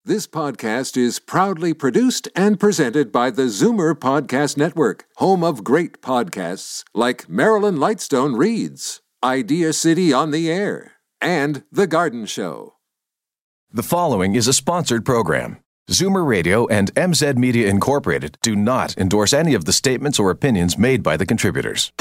This podcast is proudly produced and presented by the Zoomer Podcast Network, home of great podcasts like Marilyn Lightstone Reads, Idea City on the Air, and The Garden Show. The following is a sponsored program. Zoomer Radio and MZ Media Incorporated do not endorse any of the statements or opinions made by the contributors.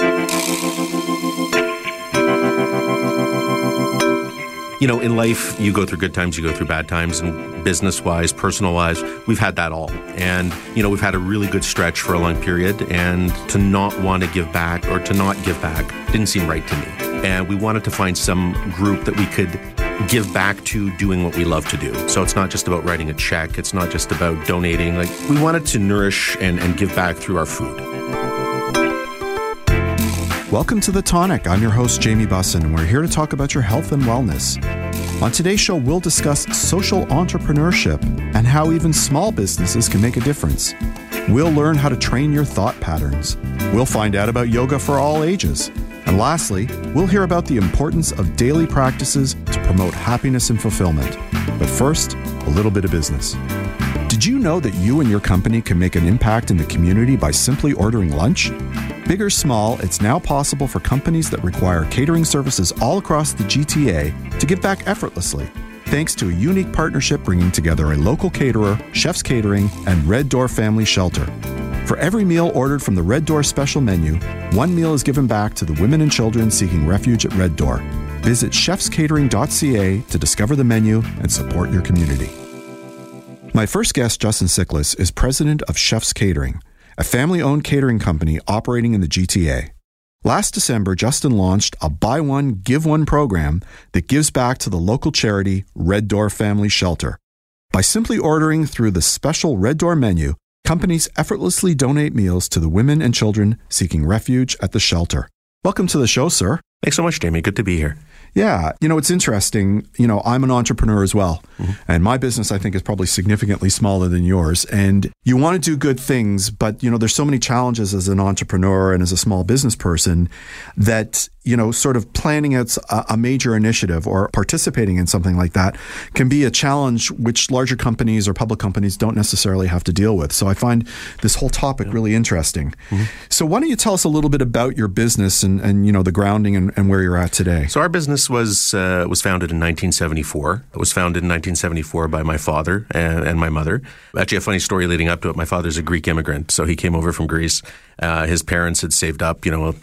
You know, in life, you go through good times, you go through bad times, and business-wise, personal-wise, we've had that all. And, you know, we've had a really good stretch for a long period, and to not want to give back or to not give back didn't seem right to me. And we wanted to find some group that we could give back to doing what we love to do. So it's not just about writing a check. It's not just about donating. Like, we wanted to nourish and give back through our food. Welcome to The Tonic. I'm your host, Jamie Bussin, and we're here to talk about your health and wellness. On today's show, we'll discuss social entrepreneurship and how even small businesses can make a difference. We'll learn how to train your thought patterns. We'll find out about yoga for all ages. And lastly, we'll hear about the importance of daily practices to promote happiness and fulfillment. But first, a little bit of business. Did you know that you and your company can make an impact in the community by simply ordering lunch? Big or small, it's now possible for companies that require catering services all across the GTA to give back effortlessly, thanks to a unique partnership bringing together a local caterer, Chef's Catering, and Red Door Family Shelter. For every meal ordered from the Red Door special menu, one meal is given back to the women and children seeking refuge at Red Door. Visit chefscatering.ca to discover the menu and support your community. My first guest, Justin Siklis, is president of Chef's Catering, a family-owned catering company operating in the GTA. Last December, Justin launched a Buy One, Give One program that gives back to the local charity Red Door Family Shelter. By simply ordering through the special Red Door menu, companies effortlessly donate meals to the women and children seeking refuge at the shelter. Welcome to the show, sir. Thanks so much, Jamie. Good to be here. Yeah, it's interesting. I'm an entrepreneur as well. Mm-hmm. And my business, I think, is probably significantly smaller than yours. And you want to do good things, but, there's so many challenges as an entrepreneur and as a small business person that, sort of planning a major initiative or participating in something like that can be a challenge which larger companies or public companies don't necessarily have to deal with. So I find this whole topic really interesting. Mm-hmm. So why don't you tell us a little bit about your business and the grounding and where you're at today? So our business was founded in 1974. It was founded in 1974 by my father and my mother. Actually, a funny story leading up to it. My father's a Greek immigrant, so he came over from Greece. His parents had saved up,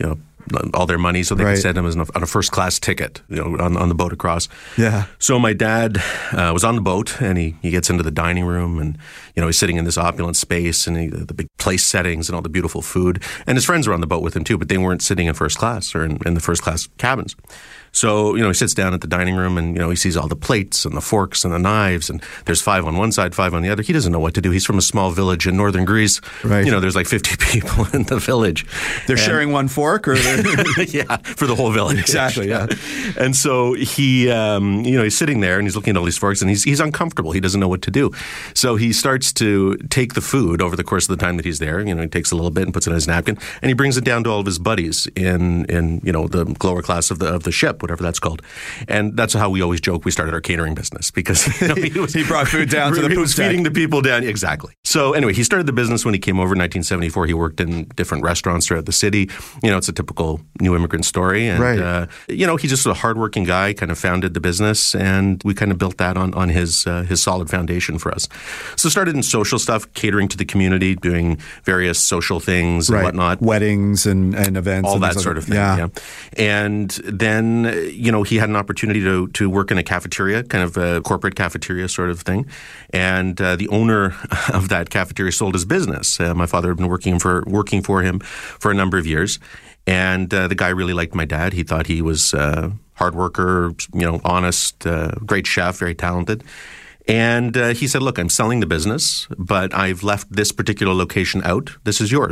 all their money so they could send him on a first-class ticket, on the boat across. Yeah. So my dad was on the boat, and he gets into the dining room, and he's sitting in this opulent space, and the big place settings and all the beautiful food. And his friends were on the boat with him too, but they weren't sitting in first class or in the first-class cabins. So, he sits down at the dining room and, he sees all the plates and the forks and the knives, and there's 5 on one side, 5 on the other. He doesn't know what to do. He's from a small village in northern Greece. Right. There's like 50 people in the village. They're sharing one fork, or yeah, for the whole village. Exactly, yeah. And so he, he's sitting there and he's looking at all these forks and he's uncomfortable. He doesn't know what to do. So he starts to take the food over the course of the time that he's there. He takes a little bit and puts it in his napkin, and he brings it down to all of his buddies in the lower class of the ship, whatever that's called. And that's how we always joke we started our catering business, because he brought food down to the poop He was feeding the people down. Exactly. So anyway, he started the business when he came over in 1974. He worked in different restaurants throughout the city. It's a typical new immigrant story. And, he's just a hardworking guy, kind of founded the business, and we kind of built that on his solid foundation for us. So started in social stuff, catering to the community, doing various social things and whatnot. Weddings and events. All that sort of thing. Yeah. And then, he had an opportunity to work in a cafeteria, kind of a corporate cafeteria sort of thing. And the owner of that cafeteria sold his business. My father had been working for him for a number of years. And the guy really liked my dad. He thought he was a hard worker, honest, great chef, very talented. And he said, look, I'm selling the business, but I've left this particular location out. This is yours.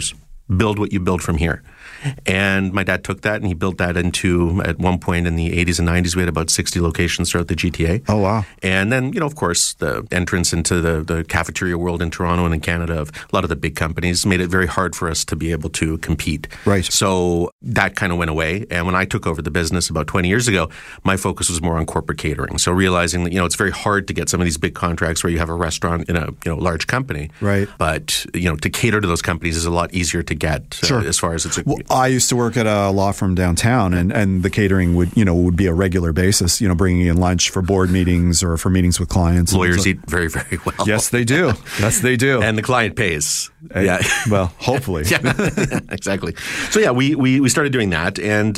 build what you build from here. And my dad took that and he built that into, at one point in the 80s and 90s, we had about 60 locations throughout the GTA. Oh, wow. And then, of course, the entrance into the cafeteria world in Toronto and in Canada of a lot of the big companies made it very hard for us to be able to compete. Right. So that kind of went away. And when I took over the business about 20 years ago, my focus was more on corporate catering. So realizing that, it's very hard to get some of these big contracts where you have a restaurant in a large company. Right. But, to cater to those companies is a lot easier to get as far as it's a... Well, I used to work at a law firm downtown, and the catering would be a regular basis, bringing in lunch for board meetings or for meetings with clients. Lawyers eat very, very well. Yes, they do. Yes, they do. And the client pays. Yeah. Well, hopefully. Yeah, exactly. So yeah, we started doing that, and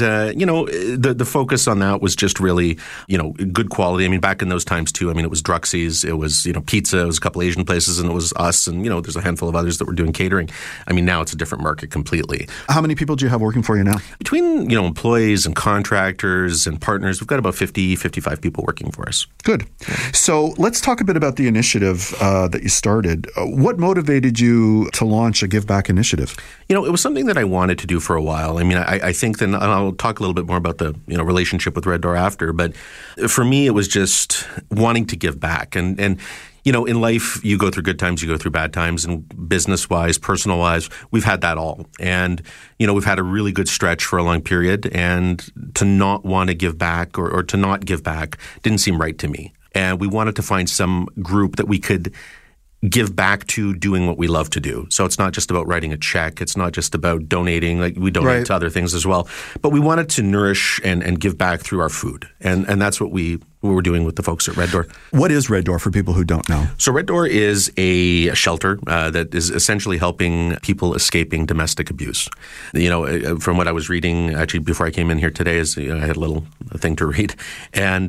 the focus on that was just really good quality. I mean, back in those times too. I mean, it was Druxy's, it was pizza, it was a couple Asian places, and it was us, and there's a handful of others that were doing catering. I mean, now it's a different market completely. How many people do you have working for you now? Between employees and contractors and partners, we've got about 50, 55 people working for us. Good. So let's talk a bit about the initiative that you started. What motivated you to launch a Give Back initiative? It was something that I wanted to do for a while. I mean, I think that, and I'll talk a little bit more about the relationship with Red Door after, but for me, it was just wanting to give back. And in life, you go through good times, you go through bad times, and business-wise, personal-wise, we've had that all. And, we've had a really good stretch for a long period, and to not want to give back or to not give back didn't seem right to me. And we wanted to find some group that we could give back to doing what we love to do. So it's not just about writing a check. It's not just about donating. Like we donate to other things as well. But we wanted to nourish and give back through our food. And that's what we were doing with the folks at Red Door. What is Red Door for people who don't know? So Red Door is a shelter that is essentially helping people escaping domestic abuse. From what I was reading, actually before I came in here today, I had a little thing to read. And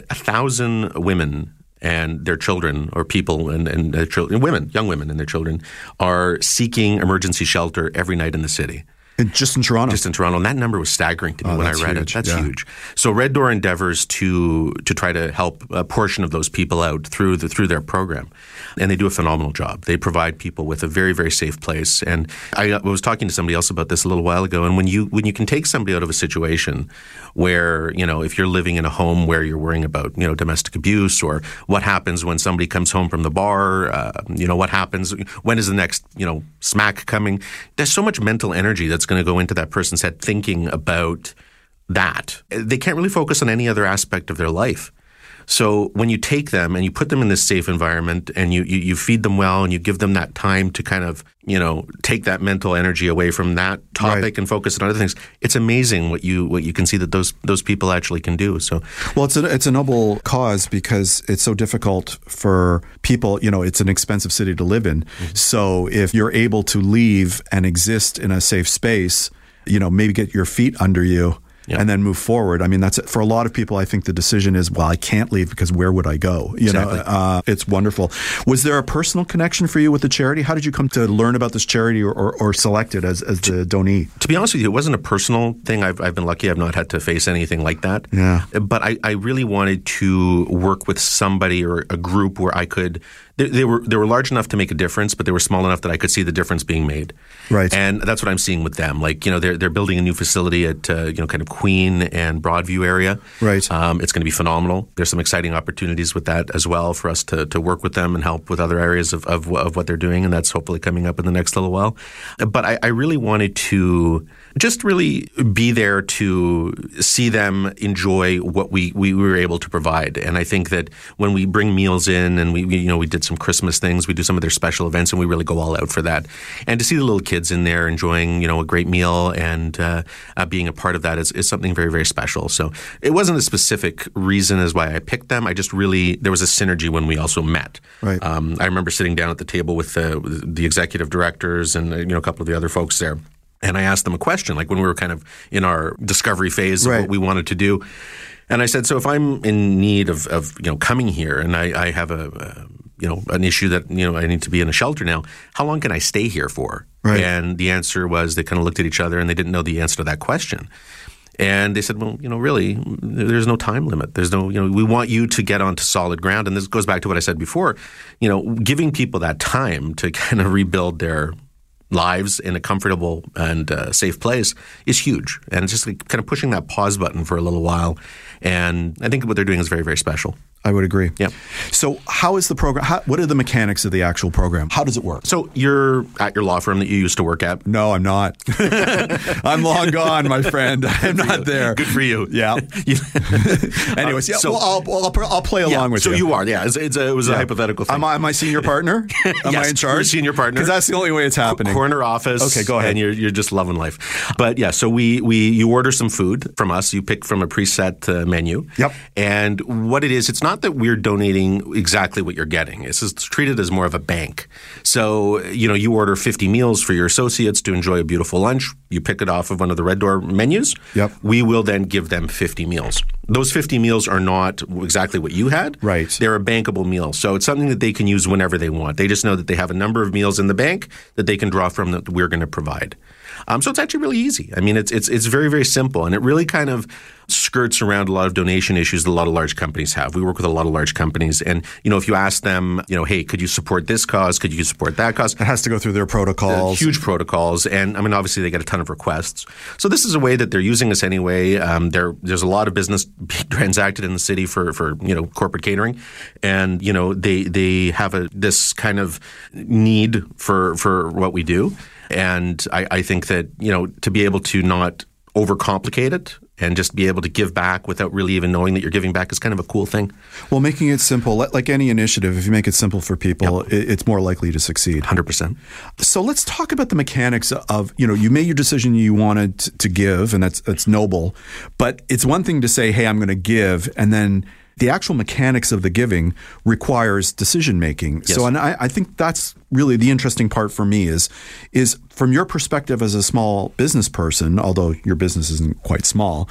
1,000 women and their children, or people and their children, young women and their children, are seeking emergency shelter every night in the city. Just in Toronto? Just in Toronto. And that number was staggering to me when I read it. That's huge. So Red Door endeavors to try to help a portion of those people out through their program. And they do a phenomenal job. They provide people with a very, very safe place. And I was talking to somebody else about this a little while ago. And when you can take somebody out of a situation where, if you're living in a home where you're worrying about, domestic abuse, or what happens when somebody comes home from the bar, what happens, when is the next, smack coming? There's so much mental energy that's going to go into that person's head thinking about that. They can't really focus on any other aspect of their life. So when you take them and you put them in this safe environment and you feed them well and you give them that time to kind of, take that mental energy away from that topic and focus on other things, it's amazing what you can see that those people actually can do. So, well, it's a noble cause because it's so difficult for people. It's an expensive city to live in. Mm-hmm. So if you're able to leave and exist in a safe space, maybe get your feet under you. Yep. And then move forward. I mean, that's for a lot of people. I think the decision is, well, I can't leave because where would I go? It's wonderful. Was there a personal connection for you with the charity? How did you come to learn about this charity or select it as the donee? To be honest with you, it wasn't a personal thing. I've been lucky. I've not had to face anything like that. Yeah. But I really wanted to work with somebody or a group where I could. They were large enough to make a difference, but they were small enough that I could see the difference being made. Right. And that's what I'm seeing with them. Like, they're building a new facility at, kind of Queen and Broadview area. Right. It's going to be phenomenal. There's some exciting opportunities with that as well for us to work with them and help with other areas of what they're doing. And that's hopefully coming up in the next little while. But I really wanted to just really be there to see them enjoy what we were able to provide. And I think that when we bring meals in and we did some Christmas things, we do some of their special events, and we really go all out for that. And to see the little kids in there enjoying, a great meal and being a part of that is something very, very special. So it wasn't a specific reason as why I picked them. I just really, there was a synergy when we also met. Right. I remember sitting down at the table with the executive directors and, a couple of the other folks there. And I asked them a question, like when we were kind of in our discovery phase of what we wanted to do. And I said, so if I'm in need of coming here and I have an issue that, I need to be in a shelter now, how long can I stay here for? Right. And the answer was they kind of looked at each other and they didn't know the answer to that question. And they said, well, really, there's no time limit. There's no, we want you to get onto solid ground. And this goes back to what I said before, giving people that time to kind of rebuild their lives in a comfortable and safe place is huge. And it's just like kind of pushing that pause button for a little while. And I think what they're doing is very, very special. I would agree. Yeah. So how is the program? What are the mechanics of the actual program? How does it work? So you're at your law firm that you used to work at? No, I'm not. I'm long gone, my friend. I'm not there. Good for you. Yeah. Anyways, yeah. So, I'll play along with you. So you are. Yeah. It was a hypothetical thing. Am I senior partner? Am I in charge? You're senior partner. Because that's the only way it's happening. Corner office. Okay, go ahead. And you're just loving life. But yeah, so you order some food from us. You pick from a preset menu. Yep. And what it is, it's not that we're donating exactly what you're getting. It's treated as more of a bank. So, you order 50 meals for your associates to enjoy a beautiful lunch. You pick it off of one of the Red Door menus. Yep. We will then give them 50 meals. Those 50 meals are not exactly what you had. Right. They're a bankable meal. So it's something that they can use whenever they want. They just know that they have a number of meals in the bank that they can draw from that we're going to provide. So it's actually really easy. I mean, it's very, very simple, and it really kind of skirts around a lot of donation issues that a lot of large companies have. We work with a lot of large companies, and if you ask them, hey, could you support this cause? Could you support that cause? It has to go through their protocols, huge protocols, and I mean, obviously they get a ton of requests. So this is a way that they're using us anyway. There's a lot of business being transacted in the city for corporate catering, and they have this kind of need for what we do. And I think that, to be able to not overcomplicate it and just be able to give back without really even knowing that you're giving back is kind of a cool thing. Well, making it simple, like any initiative, if you make it simple for people, it's more likely to succeed. 100%. So let's talk about the mechanics of, you made your decision you wanted to give, and that's noble. But it's one thing to say, hey, I'm going to give, and then the actual mechanics of the giving requires decision making. Yes. So, and I think that's really the interesting part for me is from your perspective as a small business person, although your business isn't quite small,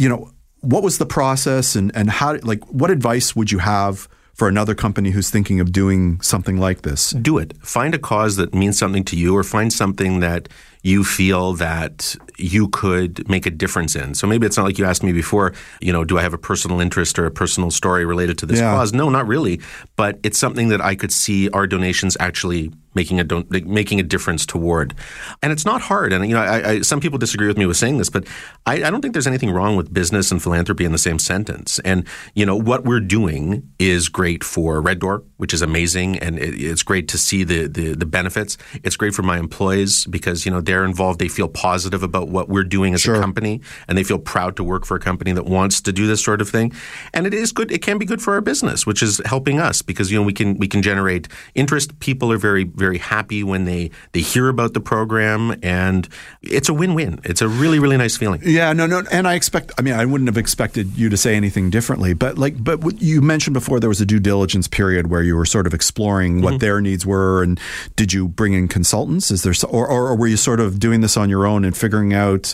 what was the process and how, what advice would you have for another company who's thinking of doing something like this? Do it. Find a cause that means something to you, or find something that you feel that you could make a difference in. So maybe it's not like you asked me before, do I have a personal interest or a personal story related to this cause? No, not really. But it's something that I could see our donations actually making a difference toward. And it's not hard. And, I some people disagree with me with saying this, but I don't think there's anything wrong with business and philanthropy in the same sentence. And, what we're doing is great for Red Door, which is amazing. And it's great to see the benefits. It's great for my employees because, they're involved. They feel positive about what we're doing as a company, and they feel proud to work for a company that wants to do this sort of thing. And it is good. It can be good for our business, which is helping us because, we can generate interest. People are very, very happy when they hear about the program, and it's a win-win. It's a really, really nice feeling. Yeah, no. And I wouldn't have expected you to say anything differently, but you mentioned before there was a due diligence period where you were sort of exploring what their needs were, and did you bring in consultants? Is there, or were you sort of doing this on your own and figuring out,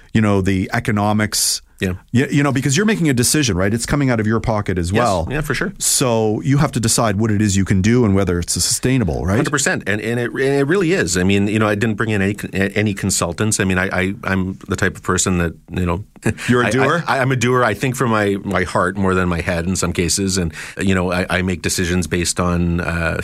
the economics? Yeah. Because you're making a decision, right? It's coming out of your pocket as well. Yeah, for sure. So you have to decide what it is you can do and whether it's sustainable, right? 100%. And it really is. I mean, I didn't bring in any consultants. I mean, I'm the type of person that, You're a doer? I'm a doer. I think from my heart more than my head in some cases. And, I make decisions based on,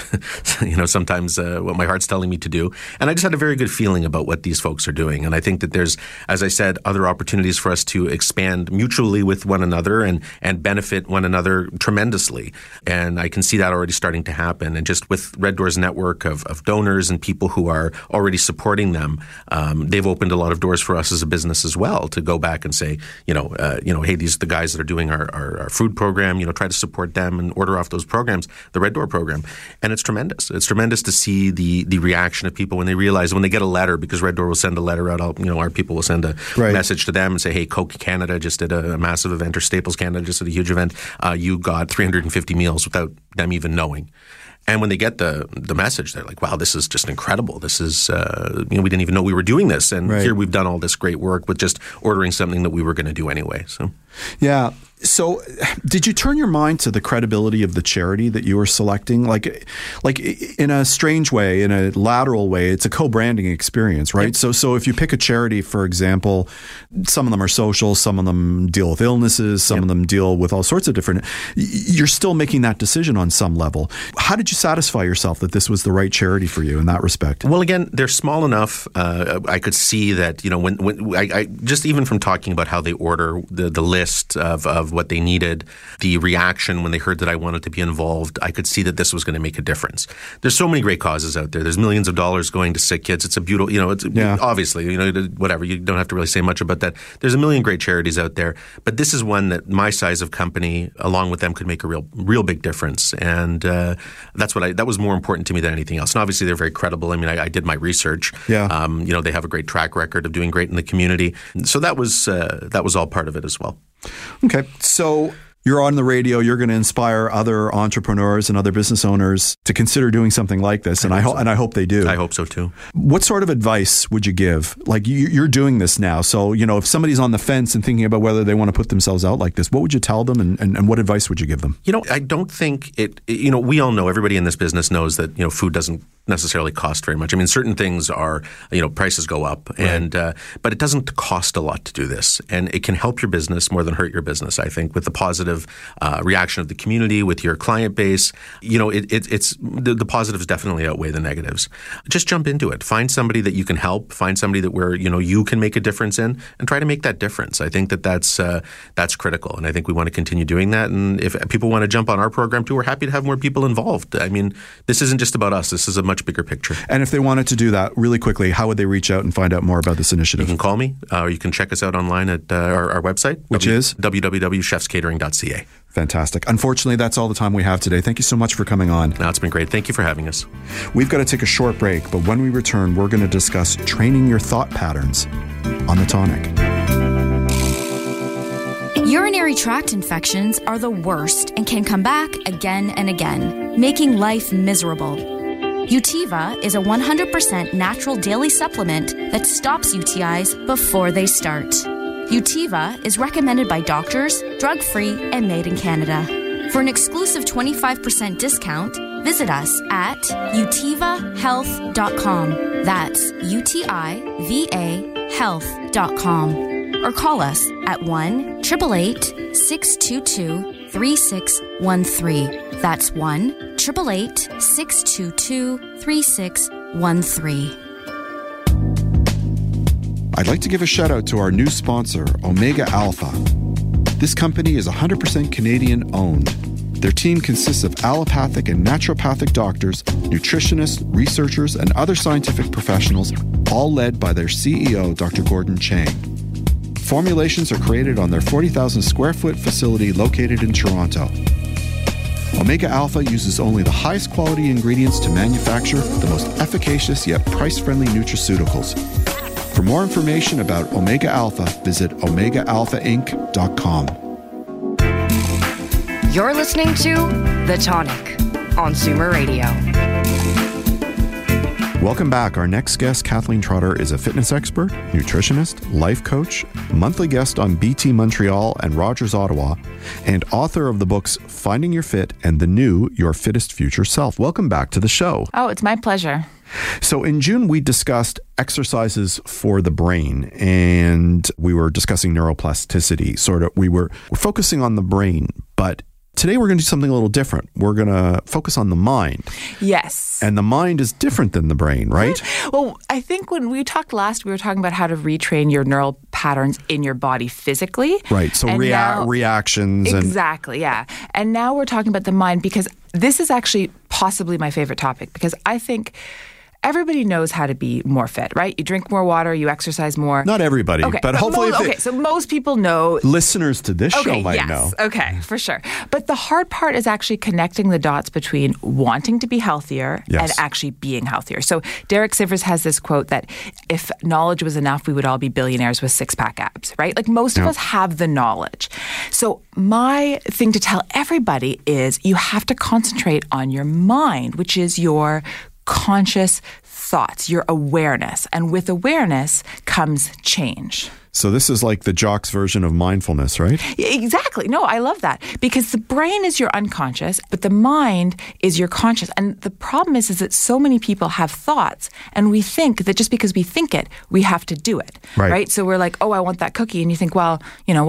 sometimes what my heart's telling me to do. And I just had a very good feeling about what these folks are doing. And I think that there's, as I said, other opportunities for us to expand mutually with one another and benefit one another tremendously. And I can see that already starting to happen. And just with Red Door's network of donors and people who are already supporting them, they've opened a lot of doors for us as a business as well to go back and say, hey, these are the guys that are doing our food program, try to support them and order off those programs, the Red Door program. And it's tremendous. It's tremendous to see the reaction of people when they realize, when they get a letter, because Red Door will send a letter out, our people will send a message to them and say, hey, Coke Canada just did a massive event, or Staples Canada just did a huge event. You got 350 meals without them even knowing. And when they get the message, they're like, wow, this is just incredible. This is, we didn't even know we were doing this. And here we've done all this great work with just ordering something that we were going to do anyway. So Yeah. So did you turn your mind to the credibility of the charity that you were selecting? Like in a strange way, in a lateral way, it's a co-branding experience, right? Yep. So if you pick a charity, for example, some of them are social, some of them deal with illnesses, some of them deal with all sorts of different, you're still making that decision on some level. How did you satisfy yourself that this was the right charity for you in that respect? Well, again, they're small enough. I could see that, when I just even from talking about how they order the list of what they needed, the reaction when they heard that I wanted to be involved, I could see that this was going to make a difference. There's so many great causes out there. There's millions of dollars going to sick kids. It's a beautiful, obviously, whatever. You don't have to really say much about that. There's a million great charities out there, but this is one that my size of company, along with them, could make a real big difference. And that was more important to me than anything else. And obviously, they're very credible. I mean, I did my research. Yeah. They have a great track record of doing great in the community. So that was all part of it as well. Okay. So you're on the radio, you're going to inspire other entrepreneurs and other business owners to consider doing something like this. And I hope they do. I hope so too. What sort of advice would you give? Like you're doing this now. So, if somebody's on the fence and thinking about whether they want to put themselves out like this, what would you tell them and what advice would you give them? I don't think we all know, everybody in this business knows that, food doesn't necessarily cost very much. I mean, certain things are, prices go up, right. But it doesn't cost a lot to do this, and it can help your business more than hurt your business. I think with the positive reaction of the community, with your client base, it's the positives definitely outweigh the negatives. Just jump into it. Find somebody that you can help. Find somebody that where you can make a difference in, and try to make that difference. I think that's critical, and I think we want to continue doing that. And if people want to jump on our program too, we're happy to have more people involved. I mean, this isn't just about us. This is a much bigger picture. And if they wanted to do that really quickly, how would they reach out and find out more about this initiative? You can call me, or you can check us out online at our website, which is www.chefscatering.ca. Fantastic. Unfortunately, that's all the time we have today. Thank you so much for coming on. No, it's been great. Thank you for having us. We've got to take a short break, but when we return, we're going to discuss training your thought patterns on The Tonic. Urinary tract infections are the worst and can come back again and again, making life miserable. Utiva is a 100% natural daily supplement that stops UTIs before they start. Utiva is recommended by doctors, drug-free, and made in Canada. For an exclusive 25% discount, visit us at utivahealth.com. That's UTIVA health.com. Or call us at 1-888-622-3613. That's 1-888-622-3613. I'd like to give a shout out to our new sponsor, Omega Alpha. This company is 100% Canadian owned. Their team consists of allopathic and naturopathic doctors, nutritionists, researchers, and other scientific professionals, all led by their CEO, Dr. Gordon Chang. Formulations are created on their 40,000 square foot facility located in Toronto. Omega Alpha uses only the highest quality ingredients to manufacture the most efficacious yet price-friendly nutraceuticals. For more information about Omega Alpha, visit OmegaAlphaInc.com. You're listening to The Tonic on Zoomer Radio. Welcome back. Our next guest, Kathleen Trotter, is a fitness expert, nutritionist, life coach, monthly guest on BT Montreal and Rogers Ottawa, and author of the books Finding Your Fit and the new Your Fittest Future Self. Welcome back to the show. Oh, it's my pleasure. So in June, we discussed exercises for the brain, and we were discussing neuroplasticity. We're focusing on the brain, but today we're going to do something a little different. We're going to focus on the mind. Yes. And the mind is different than the brain, right? Well, I think when we talked last, we were talking about how to retrain your neural patterns in your body physically. Right. So reactions. Exactly, yeah. And now we're talking about the mind, because this is actually possibly my favorite topic, because I think everybody knows how to be more fit, right? You drink more water, you exercise more. Not everybody, but hopefully... so most people know. Listeners to this show might know. Okay, for sure. But the hard part is actually connecting the dots between wanting to be healthier and actually being healthier. So Derek Sivers has this quote that if knowledge was enough, we would all be billionaires with six-pack abs, right? Like most of us have the knowledge. So my thing to tell everybody is you have to concentrate on your mind, which is your conscious thoughts, your awareness. And with awareness comes change. So this is like the jock's version of mindfulness, right? Exactly. No, I love that because the brain is your unconscious, but the mind is your conscious. And the problem is that so many people have thoughts and we think that just because we think it, we have to do it, right? So we're like, oh, I want that cookie. And you think, well,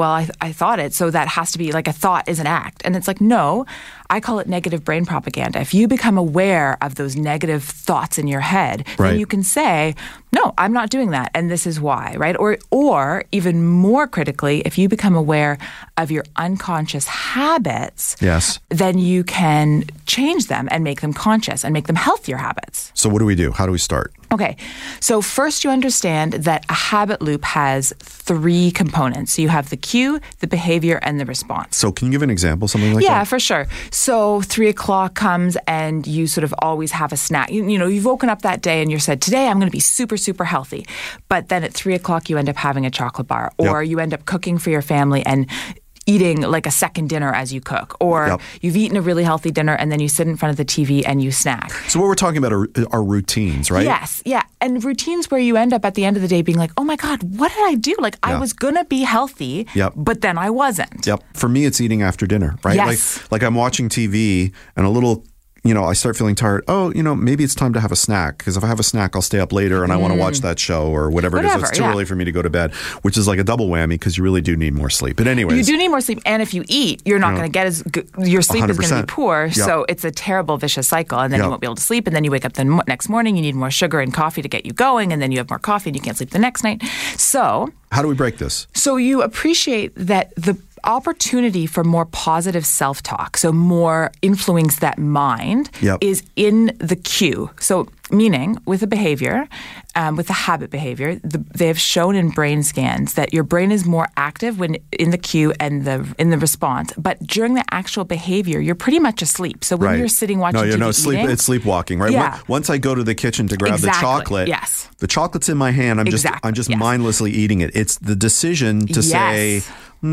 I thought it. So that has to be like a thought is an act. And it's like, no, I call it negative brain propaganda. If you become aware of those negative thoughts in your head, then you can say, no, I'm not doing that. And this is why, right? Or even more critically, if you become aware of your unconscious habits, then you can change them and make them conscious and make them healthier habits. So what do we do? How do we start? Okay. So first you understand that a habit loop has 3 components. So you have the cue, the behavior, and the response. So can you give an example, something like that? Yeah, for sure. So 3 o'clock comes and you sort of always have a snack. You've woken up that day and you said, today I'm going to be super, super healthy. But then at 3 o'clock you end up having a chocolate bar or you end up cooking for your family and eating like a second dinner as you cook, or you've eaten a really healthy dinner and then you sit in front of the TV and you snack. So what we're talking about are routines, right? Yes, yeah. And routines where you end up at the end of the day being like, oh my God, what did I do? Like I was going to be healthy, but then I wasn't. For me, it's eating after dinner, right? Yes. Like I'm watching TV and a little... I start feeling tired. Oh, maybe it's time to have a snack because if I have a snack, I'll stay up later and I want to watch that show or whatever it is. It's too early for me to go to bed, which is like a double whammy because you really do need more sleep. But anyways. You do need more sleep. And if you eat, you're not going to get as good. Your sleep 100%. Is going to be poor. So it's a terrible vicious cycle. And then you won't be able to sleep. And then you wake up the next morning, you need more sugar and coffee to get you going. And then you have more coffee and you can't sleep the next night. So. How do we break this? So you appreciate that the opportunity for more positive self-talk, so more influence that mind, is in the cue. So meaning with a behavior, with a habit behavior, they have shown in brain scans that your brain is more active when in the cue and in the response. But during the actual behavior, you're pretty much asleep. So when you're sitting watching TV eating, it's sleepwalking, right? Yeah. Once I go to the kitchen to grab the chocolate, the chocolate's in my hand. I'm just mindlessly eating it. It's the decision to say,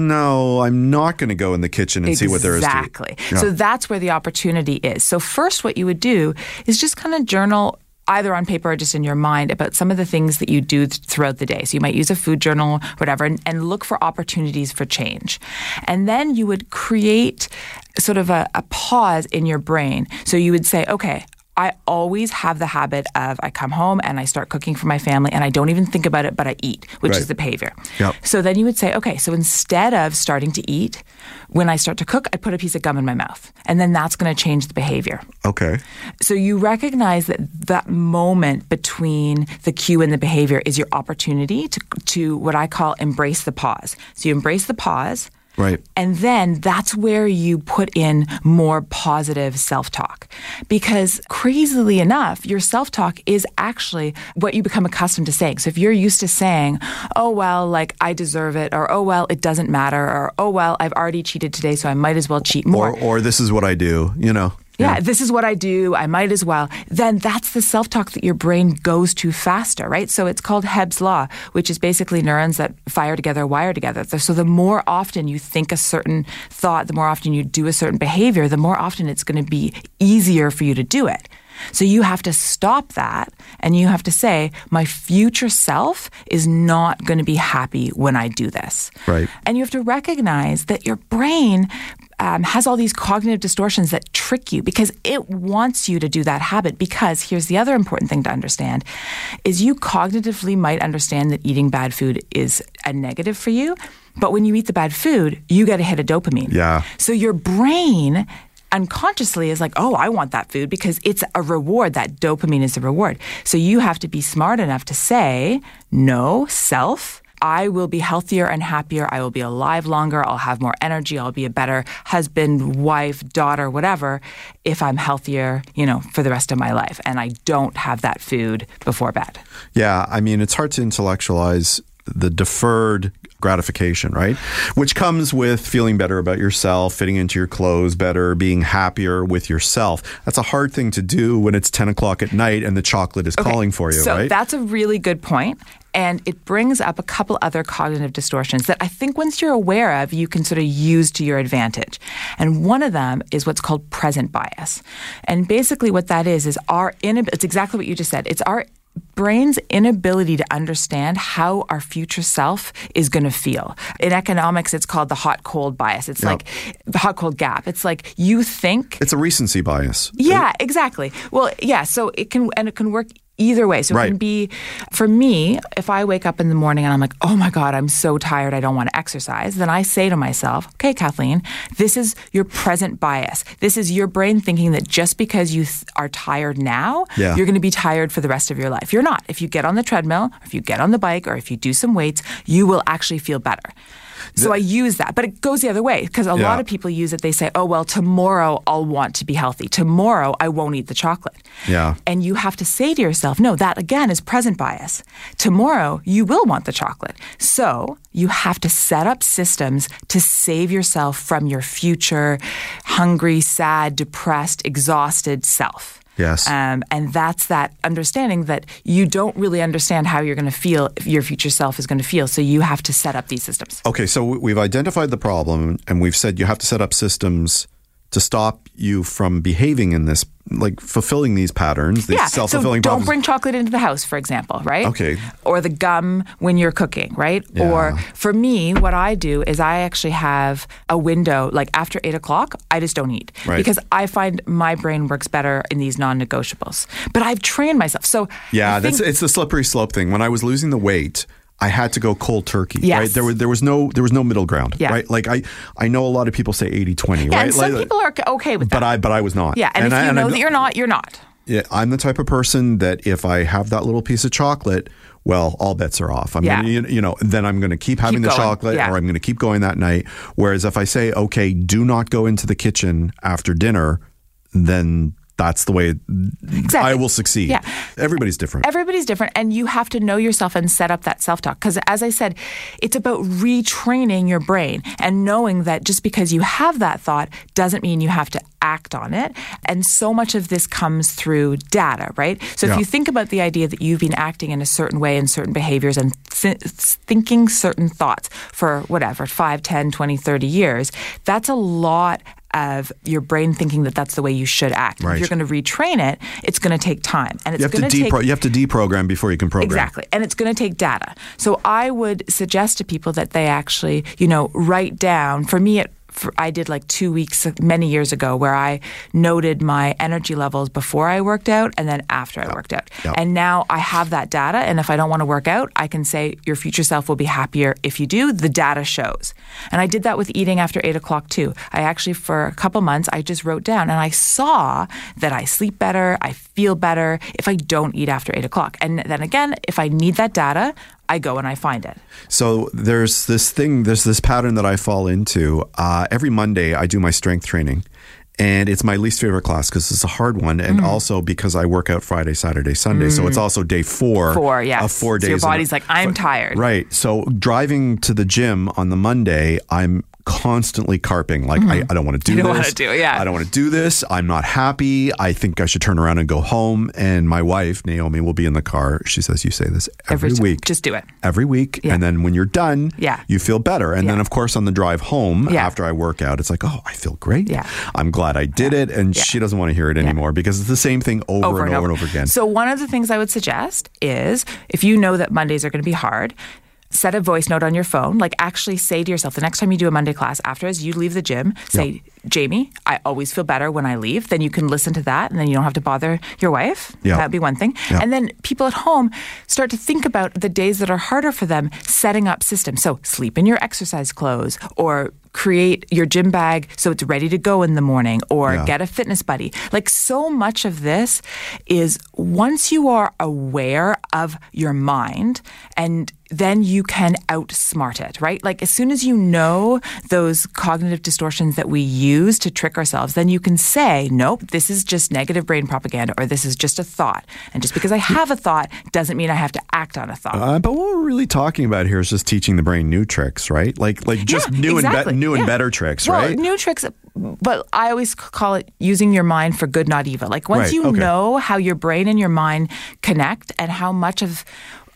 no, I'm not going to go in the kitchen and see what there is to eat. Exactly. So that's where the opportunity is. So first what you would do is just kind of journal either on paper or just in your mind about some of the things that you do throughout the day. So you might use a food journal, whatever, and look for opportunities for change. And then you would create sort of a pause in your brain. So you would say, okay, I always have the habit of I come home and I start cooking for my family and I don't even think about it, but I eat, which is the behavior. So then you would say, okay, so instead of starting to eat, when I start to cook, I put a piece of gum in my mouth. And then that's going to change the behavior. Okay. So you recognize that moment between the cue and the behavior is your opportunity to what I call embrace the pause. So you embrace the pause. Right. And then that's where you put in more positive self-talk. Because crazily enough, your self-talk is actually what you become accustomed to saying. So if you're used to saying, oh, well, like I deserve it, or oh, well, it doesn't matter, or oh, well, I've already cheated today, so I might as well cheat more. Or this is what I do, Yeah, this is what I do, I might as well. Then that's the self-talk that your brain goes to faster, right? So it's called Hebb's Law, which is basically neurons that fire together, wire together. So the more often you think a certain thought, the more often you do a certain behavior, the more often it's going to be easier for you to do it. So you have to stop that and you have to say, my future self is not going to be happy when I do this. Right. And you have to recognize that your brain has all these cognitive distortions that trick you because it wants you to do that habit. Because here's the other important thing to understand is you cognitively might understand that eating bad food is a negative for you. But when you eat the bad food, you get a hit of dopamine. Yeah. So your brain unconsciously is like, oh, I want that food because it's a reward. That dopamine is a reward. So you have to be smart enough to say, no, self, I will be healthier and happier. I will be alive longer. I'll have more energy. I'll be a better husband, wife, daughter, whatever, if I'm healthier, for the rest of my life. And I don't have that food before bed. Yeah. I mean, it's hard to intellectualize the deferred gratification, right? Which comes with feeling better about yourself, fitting into your clothes better, being happier with yourself. That's a hard thing to do when it's 10 o'clock at night and the chocolate is calling for you, right? So that's a really good point. And it brings up a couple other cognitive distortions that I think once you're aware of, you can sort of use to your advantage. And one of them is what's called present bias. And basically what that is it's exactly what you just said. It's our brain's inability to understand how our future self is going to feel. In economics, it's called the hot-cold bias. It's like the hot-cold gap. It's like you think... It's a recency bias. Yeah, exactly. Well, yeah, so it can work either way. So it can be, for me, if I wake up in the morning and I'm like, oh my God, I'm so tired, I don't want to exercise, then I say to myself, okay, Kathleen, this is your present bias. This is your brain thinking that just because you are tired now, you're going to be tired for the rest of your life. You're not. If you get on the treadmill, or if you get on the bike, or if you do some weights, you will actually feel better. So I use that. But it goes the other way because a lot of people use it. They say, oh, well, tomorrow I'll want to be healthy. Tomorrow I won't eat the chocolate. Yeah. And you have to say to yourself, no, that again is present bias. Tomorrow you will want the chocolate. So you have to set up systems to save yourself from your future hungry, sad, depressed, exhausted self. Yes. And that's that understanding that you don't really understand how you're going to feel, if your future self is going to feel. So you have to set up these systems. Okay, so we've identified the problem and we've said you have to set up systems to stop you from behaving in this, like fulfilling these patterns, these self-fulfilling so patterns. Don't bring chocolate into the house, for example, right? Okay. Or the gum when you're cooking, right? Yeah. Or for me, what I do is I actually have a window, like after 8 o'clock, I just don't eat. Right. Because I find my brain works better in these non-negotiables. But I've trained myself. So yeah, it's the slippery slope thing. When I was losing the weight, I had to go cold turkey, right? There was no middle ground, right? Like I know a lot of people say 80-20, right? And some people are okay with that. But I was not. Yeah, and if you know that you're not, you're not. Yeah, I'm the type of person that if I have that little piece of chocolate, well, all bets are off. I'm gonna, then I'm going to keep having the chocolate or I'm going to keep going that night. Whereas if I say, okay, do not go into the kitchen after dinner, then that's the way I will succeed. Yeah. Everybody's different. Everybody's different. And you have to know yourself and set up that self-talk. Because as I said, it's about retraining your brain and knowing that just because you have that thought doesn't mean you have to act on it. And so much of this comes through data, right? So if you think about the idea that you've been acting in a certain way in certain behaviors and thinking certain thoughts for whatever, 5, 10, 20, 30 years, that's a lot of your brain thinking that that's the way you should act. Right. If you're going to retrain it, it's going to take time. And it's going to take... You have to deprogram before you can program. Exactly. And it's going to take data. So I would suggest to people that they actually, write down, for me, I did like 2 weeks many years ago where I noted my energy levels before I worked out and then after I worked out. Yep. And now I have that data. And if I don't want to work out, I can say your future self will be happier if you do. The data shows. And I did that with eating after 8 o'clock too. I actually, for a couple months, I just wrote down and I saw that I sleep better, I feel better if I don't eat after 8 o'clock. And then again, if I need that data, I go and I find it. So there's this pattern that I fall into. Every Monday I do my strength training. And it's my least favorite class because it's a hard one. And also because I work out Friday, Saturday, Sunday. So it's also day 4 of 4 days. So your body's like, I'm tired. Right. So driving to the gym on the Monday, I'm constantly carping. Like, I don't want to do this. I don't want to do this. I'm not happy. I think I should turn around and go home. And my wife, Naomi, will be in the car. She says, you say this every week. Just do it. Every week. Yeah. And then when you're done, you feel better. And then, of course, on the drive home after I work out, it's like, oh, I feel great. Yeah. I'm glad I did it. And she doesn't want to hear it anymore because it's the same thing over and over again. So one of the things I would suggest is if you know that Mondays are going to be hard, set a voice note on your phone. Like actually say to yourself, the next time you do a Monday class, after as you leave the gym, say, Jamie, I always feel better when I leave. Then you can listen to that and then you don't have to bother your wife. Yeah. That'd be one thing. Yeah. And then people at home start to think about the days that are harder for them, setting up systems. So sleep in your exercise clothes or create your gym bag so it's ready to go in the morning or get a fitness buddy. Like so much of this is once you are aware of your mind and then you can outsmart it, right? Like as soon as you know those cognitive distortions that we use to trick ourselves, then you can say, nope, this is just negative brain propaganda or this is just a thought. And just because I have a thought doesn't mean I have to act on a thought. But what we're really talking about here is just teaching the brain new tricks, right? Like just new and better tricks, right? New tricks, but I always call it using your mind for good, not evil. Like once you know how your brain and your mind connect and how much of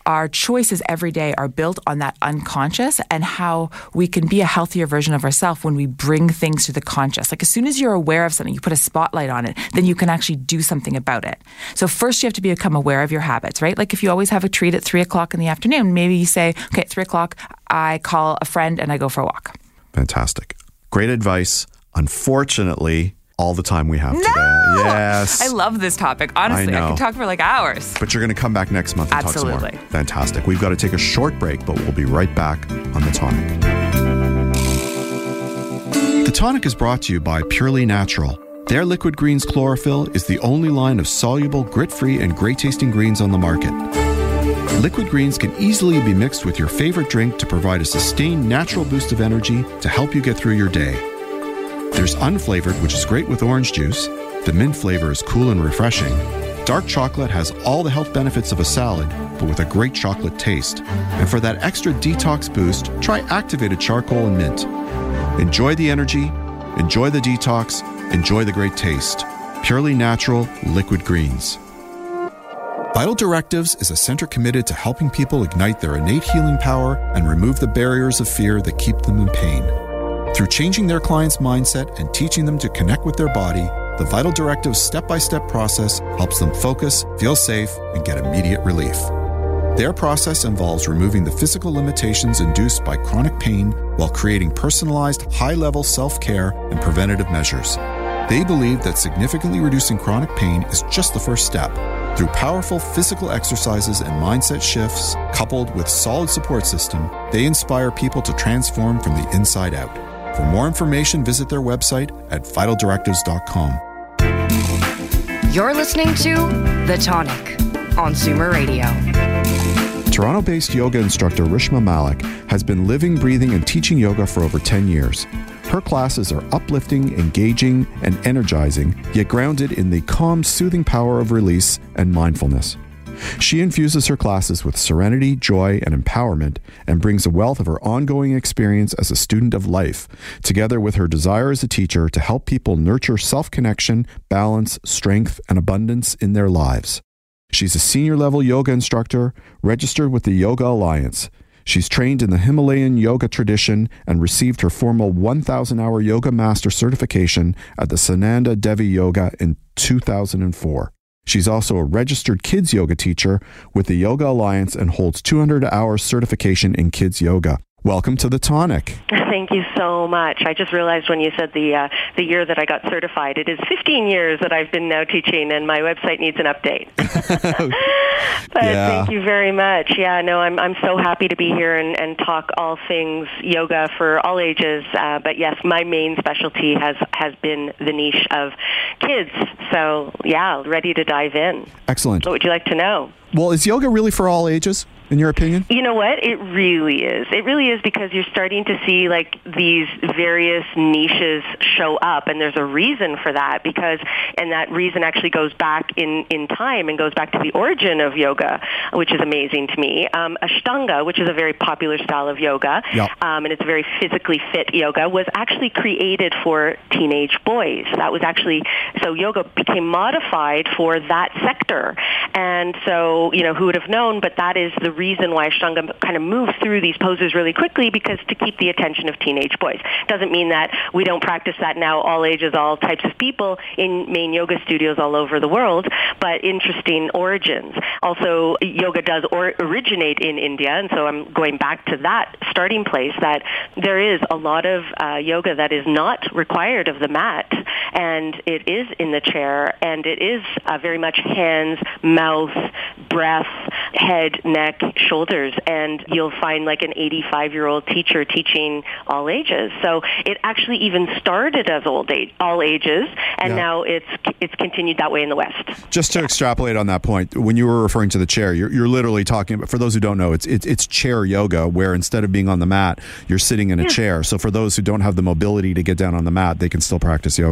our choices every day are built on that unconscious and how we can be a healthier version of ourselves when we bring things to the conscious. Like as soon as you're aware of something, you put a spotlight on it, then you can actually do something about it. So first you have to become aware of your habits, right? Like if you always have a treat at 3 o'clock in the afternoon, maybe you say, okay, at 3 o'clock, I call a friend and I go for a walk. Fantastic. Great advice. Unfortunately, all the time we have today. Yes. I love this topic. Honestly, I could talk for like hours. But you're going to come back next month and talk some more. Fantastic. We've got to take a short break, but we'll be right back on The Tonic. The Tonic is brought to you by Purely Natural. Their Liquid Greens Chlorophyll is the only line of soluble, grit-free, and great-tasting greens on the market. Liquid greens can easily be mixed with your favorite drink to provide a sustained natural boost of energy to help you get through your day. There's unflavored, which is great with orange juice. The mint flavor is cool and refreshing. Dark chocolate has all the health benefits of a salad, but with a great chocolate taste. And for that extra detox boost, try activated charcoal and mint. Enjoy the energy, enjoy the detox, enjoy the great taste. Purely Natural Liquid Greens. Vital Directives is a center committed to helping people ignite their innate healing power and remove the barriers of fear that keep them in pain. Through changing their client's mindset and teaching them to connect with their body, the Vital Directives step-by-step process helps them focus, feel safe, and get immediate relief. Their process involves removing the physical limitations induced by chronic pain while creating personalized, high-level self-care and preventative measures. They believe that significantly reducing chronic pain is just the first step. Through powerful physical exercises and mindset shifts, coupled with solid support system, they inspire people to transform from the inside out. For more information, visit their website at vitaldirectives.com. You're listening to The Tonic on Zoomer Radio. Toronto-based yoga instructor Rishma Malik has been living, breathing, and teaching yoga for over 10 years. Her classes are uplifting, engaging, and energizing, yet grounded in the calm, soothing power of release and mindfulness. She infuses her classes with serenity, joy, and empowerment, and brings a wealth of her ongoing experience as a student of life, together with her desire as a teacher to help people nurture self-connection, balance, strength, and abundance in their lives. She's a senior-level yoga instructor, registered with the Yoga Alliance. She's trained in the Himalayan yoga tradition and received her formal 1,000-hour yoga master certification at the Sananda Devi Yoga in 2004. She's also a registered kids yoga teacher with the Yoga Alliance and holds 200 hours certification in kids yoga. Welcome to The Tonic. Thank you so much. I just realized when you said the year that I got certified, it is 15 years that I've been now teaching, and my website needs an update. But Thank you very much. Yeah, no, I'm so happy to be here and talk all things yoga for all ages. But yes, my main specialty has been the niche of kids. So yeah, ready to dive in. Excellent. What would you like to know? Well, is yoga really for all ages, in your opinion? You know what? It really is. It really is, because you're starting to see like these various niches show up, and there's a reason for that, and that reason actually goes back in time and goes back to the origin of yoga, which is amazing to me. Ashtanga, which is a very popular style of yoga, and it's a very physically fit yoga, was actually created for teenage boys. That was actually, so yoga became modified for that sector. And so, who would have known, but that is the reason why Ashtanga kind of moves through these poses really quickly, because to keep the attention of teenage boys. Doesn't mean that we don't practice that now, all ages, all types of people in main yoga studios all over the world, but interesting origins. Also, yoga does originate in India, and so I'm going back to that starting place, that there is a lot of yoga that is not required of the mat, and it is in the chair, and it is very much hands, mouth, breath, head, neck, shoulders, and you'll find like an 85-year-old teacher teaching all ages. So it actually even started as all ages, and now it's continued that way in the West. Just to extrapolate on that point, when you were referring to the chair, you're literally talking about, for those who don't know, it's chair yoga, where instead of being on the mat, you're sitting in a chair. So for those who don't have the mobility to get down on the mat, they can still practice yoga.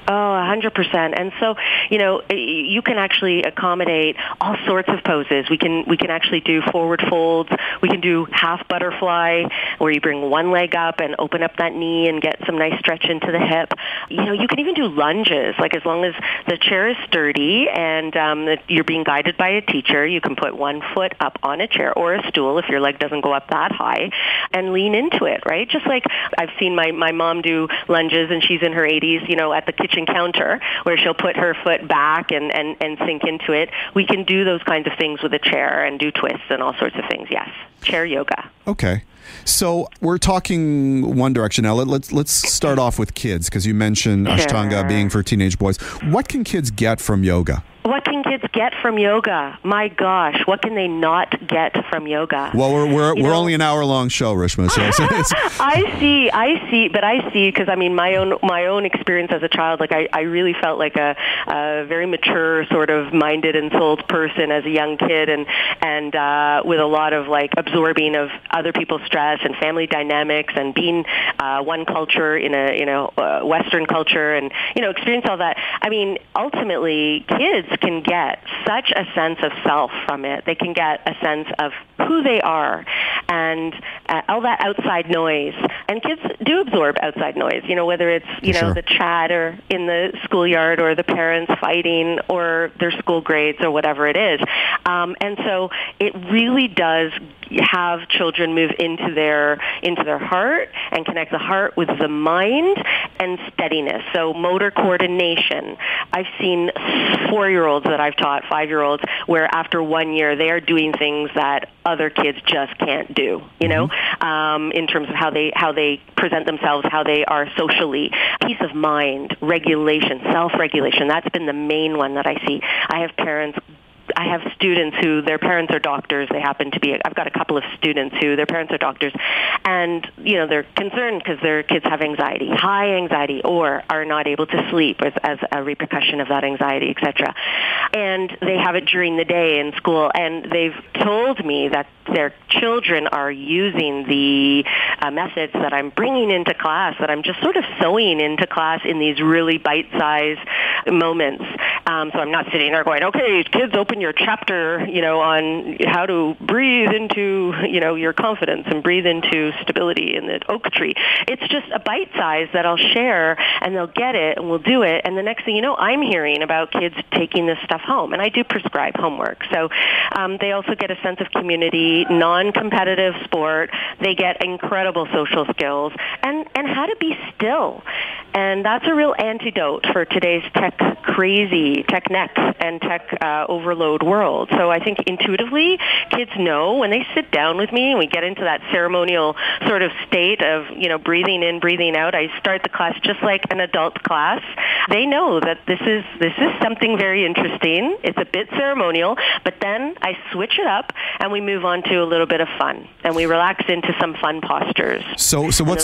Oh, 100%. And so, you can actually accommodate all sorts of poses. We can actually do forward folds. We can do half butterfly, where you bring one leg up and open up that knee and get some nice stretch into the hip. You can even do lunges. Like, as long as the chair is sturdy and you're being guided by a teacher, you can put one foot up on a chair or a stool if your leg doesn't go up that high, and lean into it, right? Just like I've seen my mom do lunges, and she's in her 80s, at the kitchen counter, where she'll put her foot back and sink into it. We can do those kinds of things with a chair and do twists and all sorts of things. Yes, chair yoga. Okay. So we're talking one direction now. Let's start off with kids, because you mentioned Ashtanga being for teenage boys. What can kids get from yoga? What can kids get from yoga? My gosh, what can they not get from yoga? Well, we're only an hour-long show, Rishma. So I see, because my own experience as a child, like I really felt like a very mature, sort of minded and souled person as a young kid, and with a lot of like absorbing of other people's stress and family dynamics, and being one culture in a Western culture, and experience all that. Ultimately, kids can get such a sense of self from it. They can get a sense of who they are, and all that outside noise. And kids do absorb outside noise, whether it's, Sure. the chatter in the schoolyard, or the parents fighting, or their school grades, or whatever it is. And so it really does have children move into their heart and connect the heart with the mind and steadiness. So motor coordination. I've seen 4-year-olds that I've taught, 5-year-olds, where after 1 year they are doing things that other kids just can't do, in terms of how they present themselves, how they are socially. Peace of mind, regulation, self-regulation. That's been the main one that I see. I have students who their parents are doctors. I've got a couple of students who their parents are doctors, and they're concerned because their kids have anxiety, high anxiety, or are not able to sleep as a repercussion of that anxiety, etc. And they have it during the day in school, and they've told me that their children are using the methods that I'm bringing into class, that I'm just sort of sewing into class in these really bite-sized moments. So I'm not sitting there going, okay, kids, open your chapter, on how to breathe into, your confidence and breathe into stability in the oak tree. It's just a bite size that I'll share, and they'll get it, and we'll do it. And the next thing you know, I'm hearing about kids taking this stuff home, and I do prescribe homework. So they also get a sense of community, non-competitive sport. They get incredible social skills, and how to be still. And that's a real antidote for today's crazy tech and tech overload world. So I think intuitively, kids know when they sit down with me and we get into that ceremonial sort of state of, breathing in, breathing out. I start the class just like an adult class. They know that this is something very interesting. It's a bit ceremonial, but then I switch it up and we move on to a little bit of fun, and we relax into some fun postures. So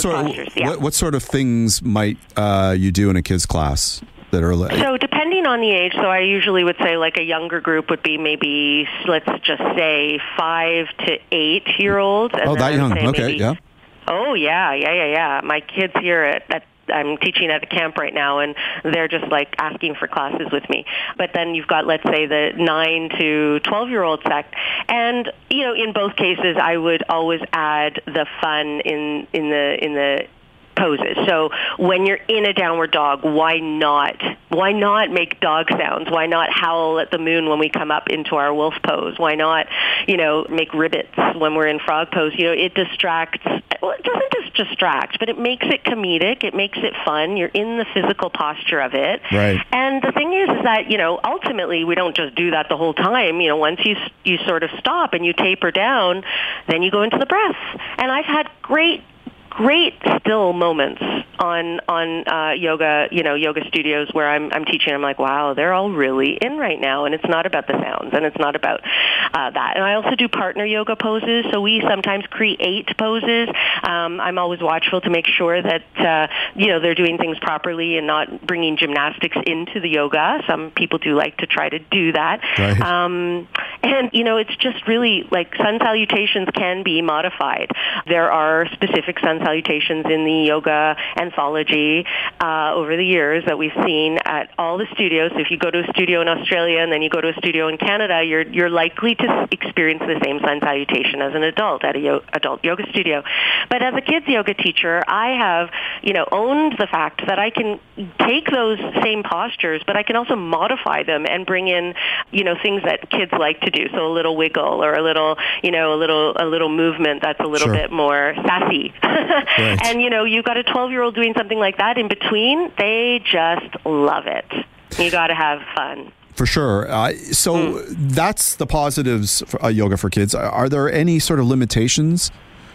what sort of things might you do in a kids class? So depending on the age, so I usually would say like a younger group would be maybe, let's just say 5 to 8-year-olds. Oh, that young. Okay, yeah. Oh, yeah. My kids here I'm teaching at a camp right now, and they're just like asking for classes with me. But then you've got, let's say, the 9 to 12-year-old sect. And, in both cases, I would always add the fun in the poses. So when you're in a downward dog, why not make dog sounds? Why not howl at the moon when we come up into our wolf pose? Why not, make ribbits when we're in frog pose? It distracts. Well, it doesn't just distract, but it makes it comedic. It makes it fun. You're in the physical posture of it. Right. And the thing is that, ultimately we don't just do that the whole time. Once you sort of stop and you taper down, then you go into the breath. And I've had great still moments on yoga, yoga studios where I'm teaching. I'm like, wow, they're all really in right now, and it's not about the sounds, and it's not about that. And I also do partner yoga poses, so we sometimes create poses. I'm always watchful to make sure that they're doing things properly and not bringing gymnastics into the yoga. Some people do like to try to do that. Right. And, it's just really like sun salutations can be modified. There are specific sun salutations in the yoga anthology over the years that we've seen at all the studios. So if you go to a studio in Australia and then you go to a studio in Canada, you're likely to experience the same sun salutation as an adult at a adult yoga studio. But as a kids yoga teacher, I have, owned the fact that I can take those same postures, but I can also modify them and bring in, things that kids like to do. So a little wiggle or a little movement that's a little bit more sassy. Right. And, you've got a 12-year-old doing something like that in between, they just love it. You got to have fun. For sure. That's the positives for yoga for kids. Are there any sort of limitations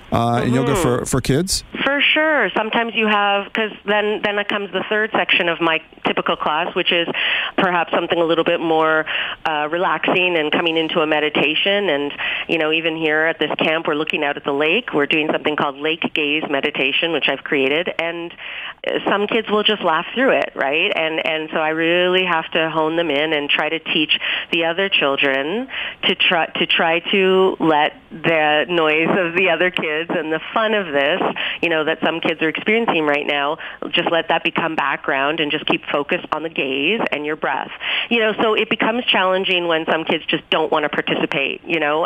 in yoga for kids? For sure. Sometimes you have, because then it comes the third section of my typical class, which is perhaps something a little bit more relaxing and coming into a meditation. And, even here at this camp, we're looking out at the lake. We're doing something called lake gaze meditation, which I've created. And some kids will just laugh through it, right? And so I really have to hone them in and try to teach the other children to try to let the noise of the other kids and the fun of this, that some kids are experiencing right now, just let that become background and just keep focused on the gaze and your breath. So it becomes challenging when some kids just don't want to participate,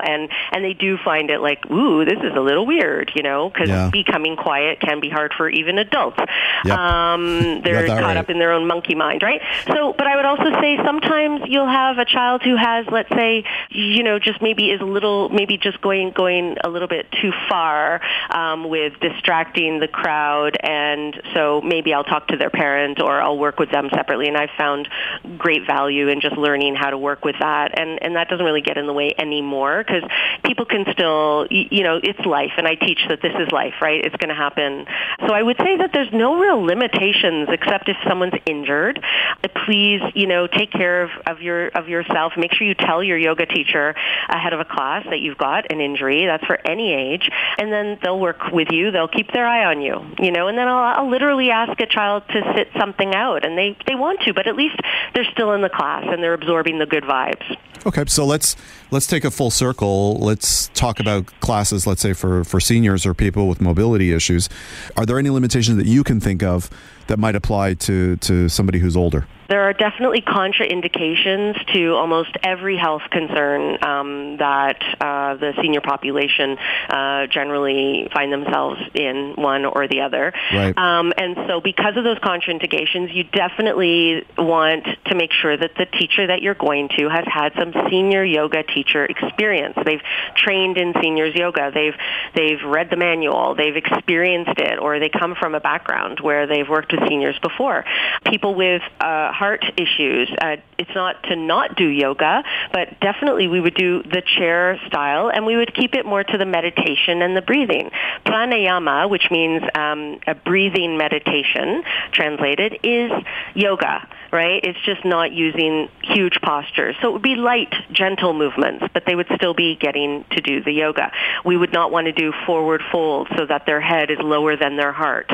and they do find it like, ooh, this is a little weird, because becoming quiet can be hard for even adults. Yep. They're caught up in their own monkey mind, right? So, but I would also say sometimes you'll have a child who has, let's say, just maybe is a little, maybe just going a little bit too far with distracting the crowd, and so maybe I'll talk to their parent or I'll work with them separately, and I've found great value in just learning how to work with that, and that doesn't really get in the way anymore, because people can still, it's life, and I teach that this is life, right? It's going to happen. So I would say that there's no real limitations except if someone's injured. Please, take care of yourself. Make sure you tell your yoga teacher ahead of a class that you've got an injury. That's for any age, and then they'll work with you. They'll keep their eye on you, and then I'll literally ask a child to sit something out, and they want to, but at least they're still in the class and they're absorbing the good vibes. Okay, so let's take a full circle. Let's talk about classes, let's say for seniors or people with mobility issues. Are there any limitations that you can think of that might apply to somebody who's older? There are definitely contraindications to almost every health concern that the senior population generally find themselves in, one or the other. Right. And so because of those contraindications, you definitely want to make sure that the teacher that you're going to has had some senior yoga teacher experience. They've trained in seniors yoga. They've read the manual. They've experienced it, or they come from a background where they've worked with seniors before. People with heart issues, it's not to not do yoga, but definitely we would do the chair style, and we would keep it more to the meditation and the breathing. Pranayama, which means a breathing meditation, translated, is yoga, right? It's just not using huge postures. So it would be light, gentle movements, but they would still be getting to do the yoga. We would not want to do forward fold so that their head is lower than their heart,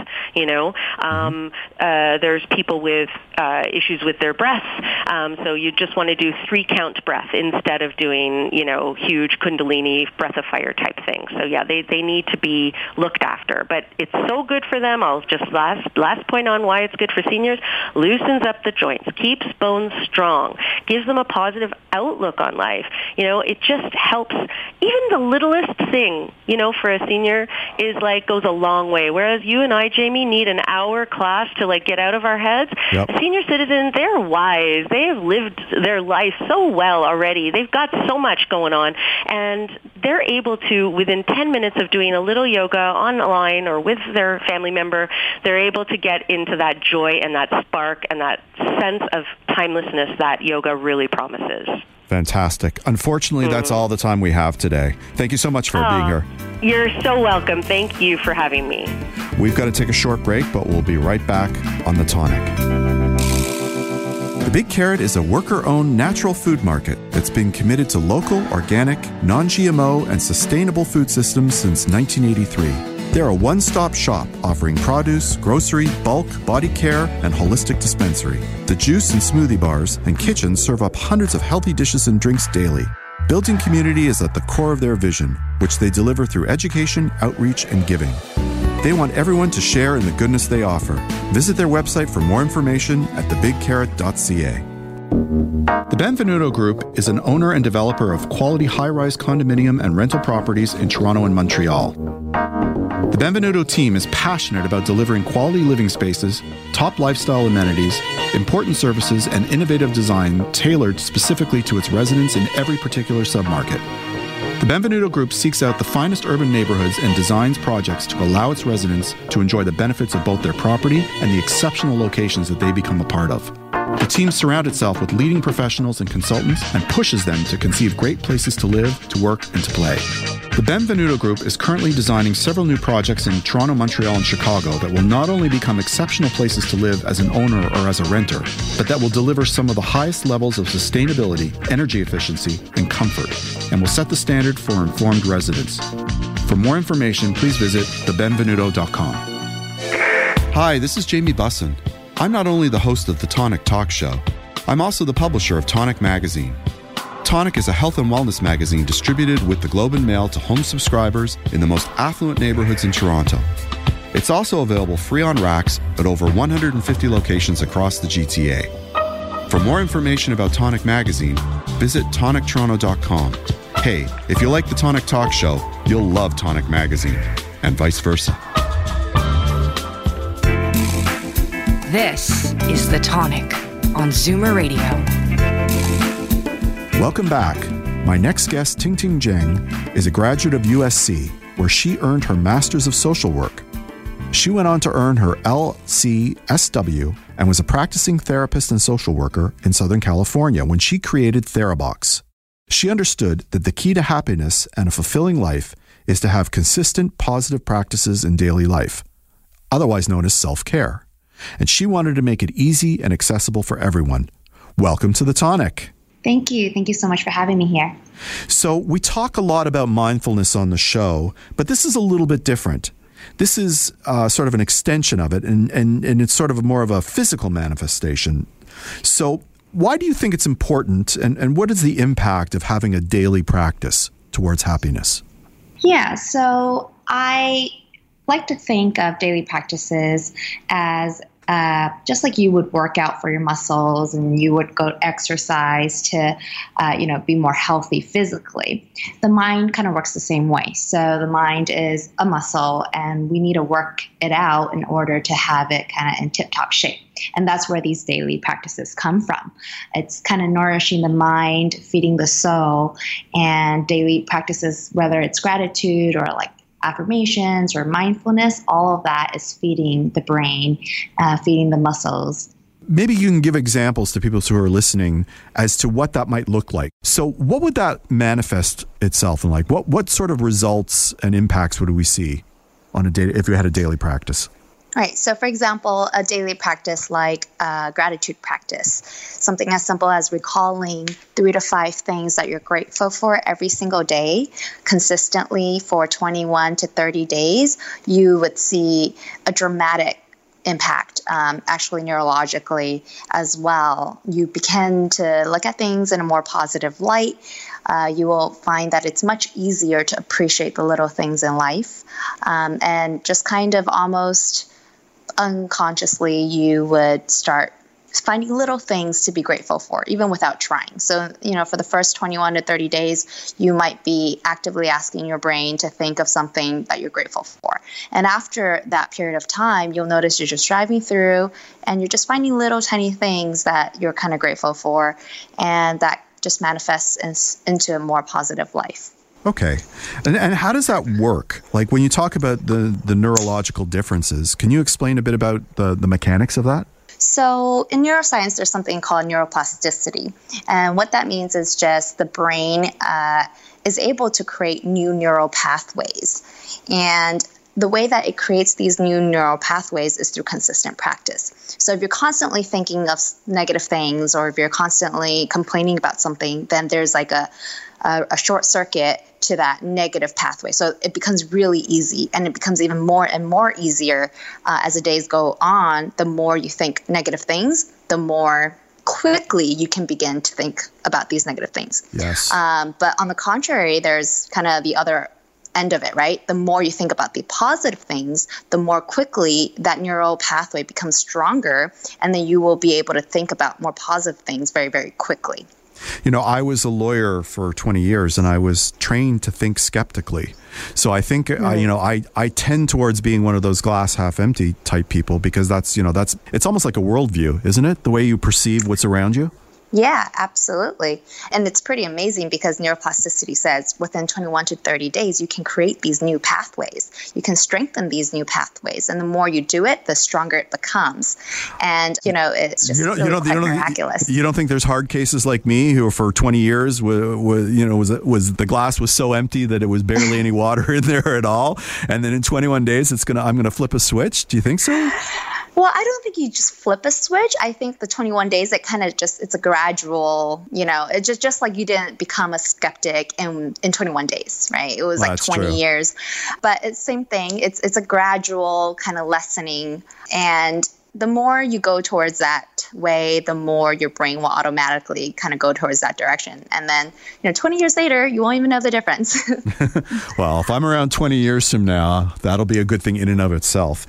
There's people with issues with their breath, so you just want to do 3-count breath instead of doing, huge kundalini breath of fire type things. So yeah, they need to be looked after, but it's so good for them. I'll just last point on why it's good for seniors: loosens up the joints, keeps bones strong, gives them a positive outlook on life. It just helps. Even the littlest thing, for a senior goes a long way. Whereas you and I, Jamie, need an hour class to get out of our heads. Yep. Senior citizens, they're wise. They have lived their life so well already. They've got so much going on, and they're able to, within 10 minutes of doing a little yoga online or with their family member, they're able to get into that joy and that spark and that sense of timelessness that yoga really promises. Fantastic. Unfortunately, that's all the time we have today. Thank you so much for being here. You're so welcome. Thank you for having me. We've got to take a short break, but we'll be right back on The Tonic. The Big Carrot is a worker-owned natural food market that's been committed to local, organic, non-GMO, and sustainable food systems since 1983. They're a one-stop shop offering produce, grocery, bulk, body care, and holistic dispensary. The juice and smoothie bars and kitchen serve up hundreds of healthy dishes and drinks daily. Building community is at the core of their vision, which they deliver through education, outreach, and giving. They want everyone to share in the goodness they offer. Visit their website for more information at thebigcarrot.ca. The Benvenuto Group is an owner and developer of quality high-rise condominium and rental properties in Toronto and Montreal. The Benvenuto team is passionate about delivering quality living spaces, top lifestyle amenities, important services, and innovative design tailored specifically to its residents in every particular submarket. The Benvenuto Group seeks out the finest urban neighborhoods and designs projects to allow its residents to enjoy the benefits of both their property and the exceptional locations that they become a part of. The team surrounds itself with leading professionals and consultants and pushes them to conceive great places to live, to work, and to play. The Benvenuto Group is currently designing several new projects in Toronto, Montreal, and Chicago that will not only become exceptional places to live as an owner or as a renter, but that will deliver some of the highest levels of sustainability, energy efficiency, and comfort, and will set the standard for informed residents. For more information, please visit thebenvenuto.com. Hi, this is Jamie Bussin. I'm not only the host of the Tonic Talk Show, I'm also the publisher of Tonic Magazine. Tonic is a health and wellness magazine distributed with the Globe and Mail to home subscribers in the most affluent neighborhoods in Toronto. It's also available free on racks at over 150 locations across the GTA. For more information about Tonic Magazine, visit tonictoronto.com. Hey, if you like the Tonic Talk Show, you'll love Tonic Magazine, and vice versa. This is The Tonic on Zoomer Radio. Welcome back. My next guest, Ting Ting Zheng, is a graduate of USC, where she earned her Master's of Social Work. She went on to earn her LCSW and was a practicing therapist and social worker in Southern California when she created TheraBox. She understood that the key to happiness and a fulfilling life is to have consistent positive practices in daily life, otherwise known as self-care. And she wanted to make it easy and accessible for everyone. Welcome to The Tonic. Thank you. Thank you so much for having me here. So we talk a lot about mindfulness on the show, but this is a little bit different. This is sort of an extension of it, and it's sort of more of a physical manifestation. So why do you think it's important, and what is the impact of having a daily practice towards happiness? Yeah, so I like to think of daily practices as just like you would work out for your muscles and you would go exercise to, be more healthy physically. The mind kind of works the same way. So the mind is a muscle and we need to work it out in order to have it kind of in tip-top shape. And that's where these daily practices come from. It's kind of nourishing the mind, feeding the soul, and daily practices, whether it's gratitude or like affirmations or mindfulness, all of that is feeding the brain, feeding the muscles. Maybe you can give examples to people who are listening as to what that might look like. So what would that manifest itself in? Like what sort of results and impacts would we see on a day if you had a daily practice? Right. So, for example, a daily practice like gratitude practice, something as simple as recalling 3 to 5 things that you're grateful for every single day, consistently for 21 to 30 days, you would see a dramatic impact, actually neurologically as well. You begin to look at things in a more positive light. You will find that it's much easier to appreciate the little things in life, and just kind of almost unconsciously you would start finding little things to be grateful for, even without trying. So, for the first 21 to 30 days, you might be actively asking your brain to think of something that you're grateful for. And after that period of time, you'll notice you're just driving through and you're just finding little tiny things that you're kind of grateful for. And that just manifests into a more positive life. Okay. And how does that work? Like when you talk about the neurological differences, can you explain a bit about the mechanics of that? So in neuroscience, there's something called neuroplasticity. And what that means is just the brain is able to create new neural pathways. And the way that it creates these new neural pathways is through consistent practice. So if you're constantly thinking of negative things or if you're constantly complaining about something, then there's like a short circuit to that negative pathway. So it becomes really easy, and it becomes even more and more easier as the days go on. The more you think negative things, the more quickly you can begin to think about these negative things. Yes. But on the contrary, there's kind of the other end of it, right? The more you think about the positive things, the more quickly that neural pathway becomes stronger, and then you will be able to think about more positive things very, very quickly. You know, I was a lawyer for 20 years and I was trained to think skeptically. So I think, I tend towards being one of those glass half empty type people, because it's almost like a worldview, isn't it? The way you perceive what's around you. Yeah, absolutely. And it's pretty amazing because neuroplasticity says within 21 to 30 days, you can create these new pathways. You can strengthen these new pathways. And the more you do it, the stronger it becomes. And, it's just quite miraculous. You don't think there's hard cases like me who for 20 years was the glass was so empty that it was barely any water in there at all. And then in 21 days, I'm going to flip a switch. Do you think so? Well, I don't think you just flip a switch. I think the 21 days, it's a gradual, it's just like you didn't become a skeptic in 21 days, right? It was like 20 years. But it's the same thing. It's a gradual kind of lessening. And the more you go towards that way, the more your brain will automatically kind of go towards that direction. And then, 20 years later, you won't even know the difference. Well, if I'm around 20 years from now, that'll be a good thing in and of itself.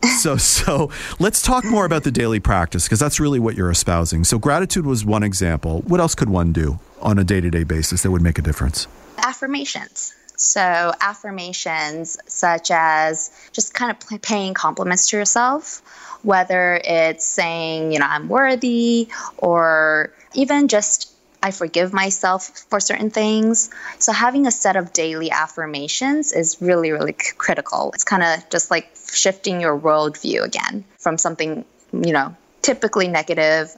So let's talk more about the daily practice, because that's really what you're espousing. So gratitude was one example. What else could one do on a day-to-day basis that would make a difference? Affirmations. So affirmations such as just kind of paying compliments to yourself, whether it's saying, I'm worthy, or even just I forgive myself for certain things. So having a set of daily affirmations is really, really critical. It's kind of just like shifting your worldview again from something, typically negative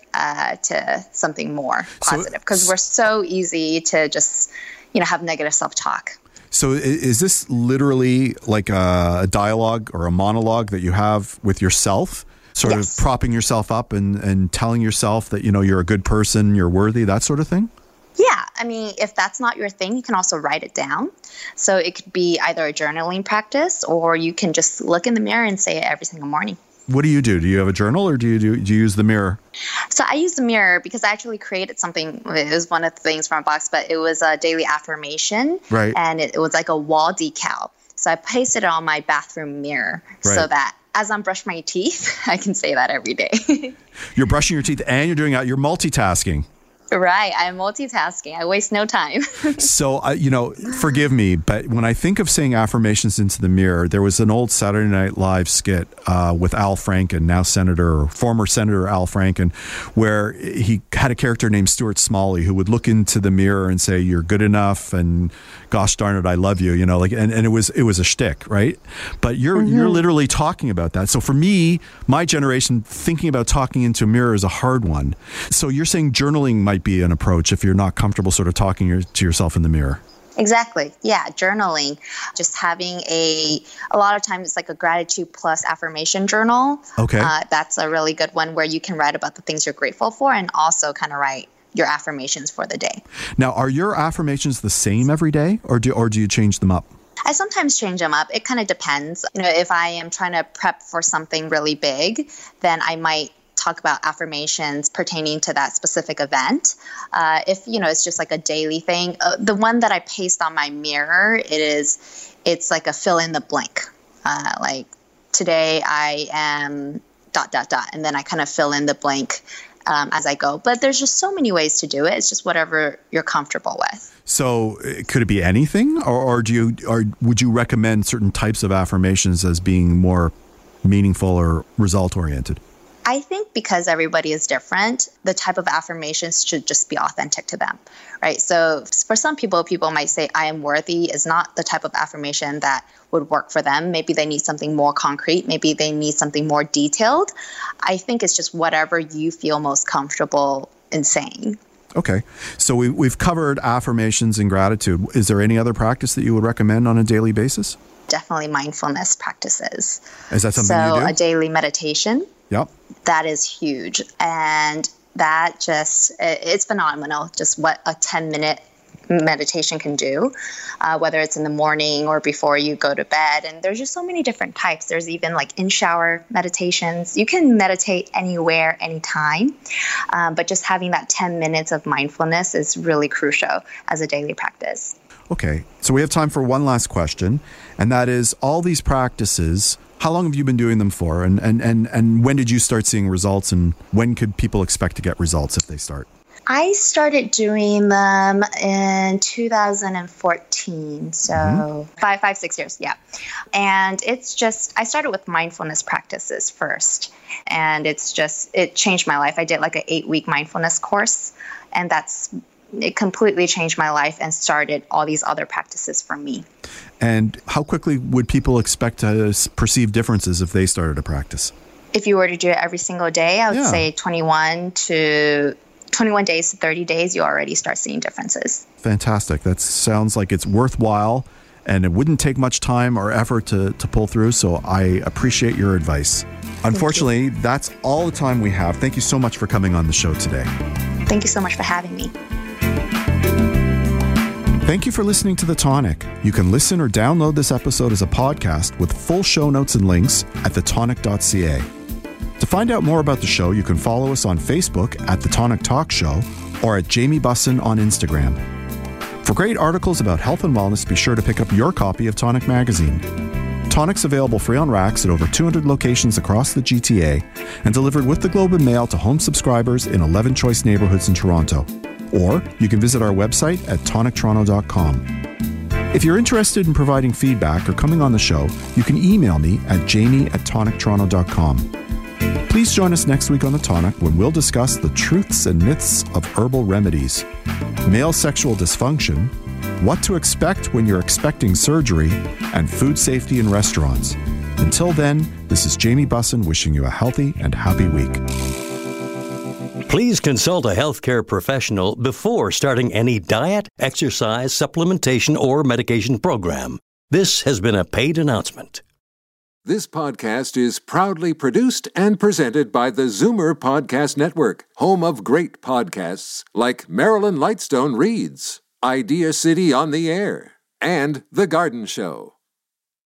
to something more positive, because we're so easy to just, have negative self-talk. So is this literally like a dialogue or a monologue that you have with yourself, sort of propping yourself up and telling yourself that, you're a good person, you're worthy, that sort of thing? Yeah. I mean, if that's not your thing, you can also write it down. So it could be either a journaling practice, or you can just look in the mirror and say it every single morning. What do you do? Do you have a journal, or do you use the mirror? So I use the mirror because I actually created something. It was one of the things from a box, but it was a daily affirmation. Right. And it was like a wall decal. So I pasted it on my bathroom mirror so that as I'm brushing my teeth, I can say that every day. You're brushing your teeth and you're multitasking. Right. I'm multitasking. I waste no time. So, forgive me, but when I think of saying affirmations into the mirror, there was an old Saturday Night Live skit with Al Franken, former Senator Al Franken, where he had a character named Stuart Smalley who would look into the mirror and say, "You're good enough," and "Gosh darn it, I love you," and it was a shtick, right? But you're literally talking about that. So for me, my generation, thinking about talking into a mirror is a hard one. So you're saying journaling might be an approach if you're not comfortable sort of talking to yourself in the mirror. Exactly. Yeah. Journaling, just having a lot of times it's like a gratitude plus affirmation journal. Okay. That's a really good one where you can write about the things you're grateful for and also kind of write your affirmations for the day. Now, are your affirmations the same every day, or do you change them up? I sometimes change them up. It kind of depends. If I am trying to prep for something really big, then I might talk about affirmations pertaining to that specific event. If, it's just like a daily thing, the one that I paste on my mirror, it's like a fill in the blank. Like today I am ... And then I kind of fill in the blank as I go. But there's just so many ways to do it. It's just whatever you're comfortable with. So could it be anything, or would you recommend certain types of affirmations as being more meaningful or result oriented? I think because everybody is different, the type of affirmations should just be authentic to them, right? So for some people might say, I am worthy is not the type of affirmation that would work for them. Maybe they need something more concrete. Maybe they need something more detailed. I think it's just whatever you feel most comfortable in saying. Okay. So we've covered affirmations and gratitude. Is there any other practice that you would recommend on a daily basis? Definitely mindfulness practices. Is that something you do? So a daily meditation. Yep. That is huge. And that it's phenomenal. Just what a 10-minute meditation can do, whether it's in the morning or before you go to bed. And there's just so many different types. There's even like in-shower meditations. You can meditate anywhere, anytime, but just having that 10 minutes of mindfulness is really crucial as a daily practice. Okay, so we have time for one last question, and that is, all these practices, how long have you been doing them for, and when did you start seeing results, and when could people expect to get results if they start? I started doing them in 2014, so 6 years, yeah. And it's just, I started with mindfulness practices first, and it changed my life. I did like an 8-week mindfulness course, and it completely changed my life and started all these other practices for me. And how quickly would people expect to perceive differences if they started a practice? If you were to do it every single day, I would say 21 days to 30 days, you already start seeing differences. Fantastic. That sounds like it's worthwhile, and it wouldn't take much time or effort to pull through, so I appreciate your advice. Unfortunately, that's all the time we have. Thank you so much for coming on the show today. Thank you so much for having me. Thank you for listening to The Tonic. You can listen or download this episode as a podcast with full show notes and links at thetonic.ca. To find out more about the show, you can follow us on Facebook at The Tonic Talk Show or at Jamie Bussin on Instagram. For great articles about health and wellness, be sure to pick up your copy of Tonic Magazine. Tonic's available free on racks at over 200 locations across the GTA and delivered with the Globe and Mail to home subscribers in 11 choice neighborhoods in Toronto. Or you can visit our website at tonictoronto.com. If you're interested in providing feedback or coming on the show, you can email me at jamie@tonictoronto.com. Please join us next week on The Tonic when we'll discuss the truths and myths of herbal remedies, male sexual dysfunction, what to expect when you're expecting surgery, and food safety in restaurants. Until then, this is Jamie Bussin wishing you a healthy and happy week. Please consult a healthcare professional before starting any diet, exercise, supplementation, or medication program. This has been a paid announcement. This podcast is proudly produced and presented by the Zoomer Podcast Network, home of great podcasts like Marilyn Lightstone Reads, Idea City on the Air, and The Garden Show.